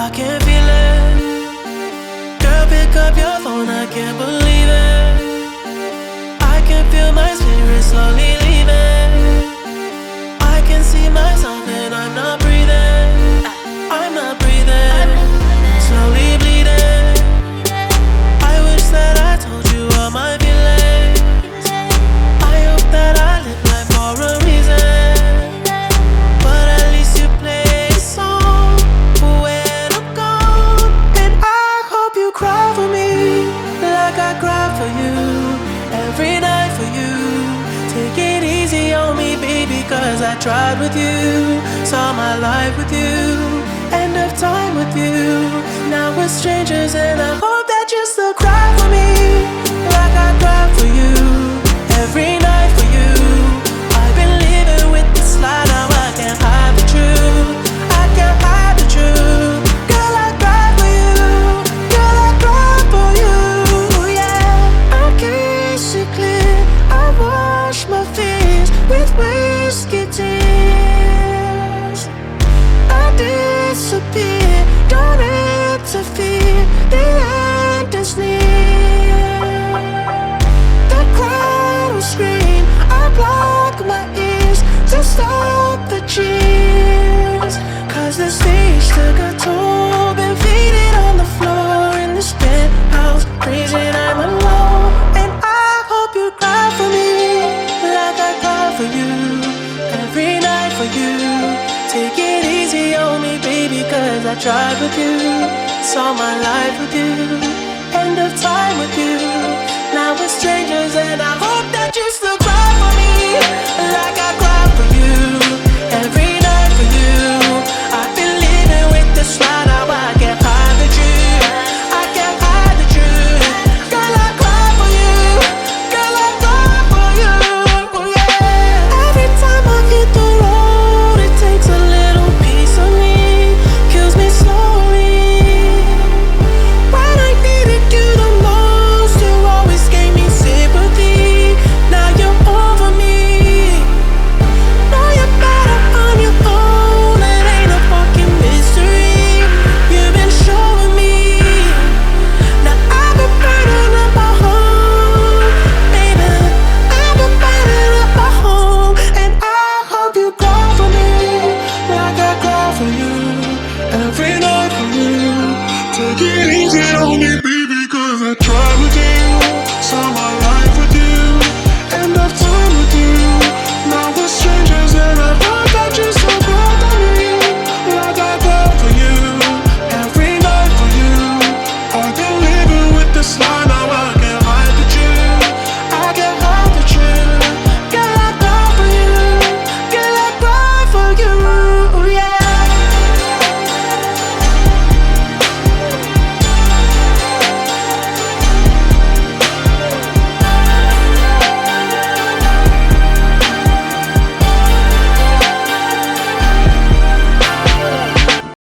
I can feel it. Girl, pick up your phone, I can't believe it. I can feel my spirit slowly leaving. I can see myself and I'm not breathing. I'm not breathing. Slowly bleeding. I wish that I told you all my feelings. I hope that I live life for a reason. But at least you play a song when I'm gone. And I hope you cry for me like I cry for you. Every night for you. Take it easy on me, baby, cause I tried with you. Saw my life with you. End of time with you. Now we're strangers and I hope that you still cry for me like I cry for you. Every night for you. I've been living with this lie, now I can't hide the truth. I can't hide the truth. Girl, I cry for you. Girl, I cry for you. Yeah, I kiss it clear. I wash my fears with whiskey tears. I disappear, don't interfere. The end is near. The crowd will scream. I block my ears to stop the cheers. Cause the stage took a toll. Been faded on the floor in this penthouse. Crazy, I'm alone. And I hope you cry for me like I cry for you. Every night for you. Take it easy on me, baby, cause I tried with you. Saw my life with you. End of time with you. Now we're strangers and I hope that you still cry for me like I cry for you. Every night for you. I've been living with this lie, now I can't hide the truth. I can't hide the truth. Girl, I cry for you. Girl, I cry for you. Yeah. Every time I hit the road, it takes a little piece of me. Kills me slowly. When I needed you the most, you always gave me sympathy. Now you're over me. Know you're better on your own. It ain't a fucking mystery. You've been showing me. Now I've been burning up my home, baby. I've been burning up my home. And I hope you cry for me like I cry for you. Every night for you. Take it easy on me, baby, cause I tried with you.